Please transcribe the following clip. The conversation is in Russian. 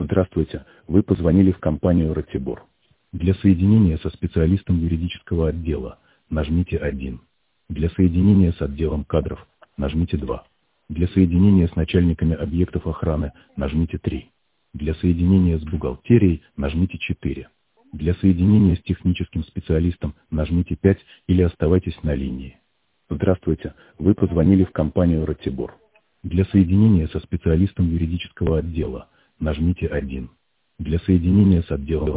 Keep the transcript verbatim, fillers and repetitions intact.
Здравствуйте, вы позвонили в компанию «Ратибор». Для соединения со специалистом юридического отдела нажмите один. Для соединения с отделом кадров нажмите два. Для соединения с начальниками объектов охраны нажмите три. Для соединения с бухгалтерией нажмите четыре. Для соединения с техническим специалистом нажмите пять или оставайтесь на линии. Здравствуйте, вы позвонили в компанию «Ратибор». Для соединения со специалистом юридического отдела нажмите один. Для соединения с отделом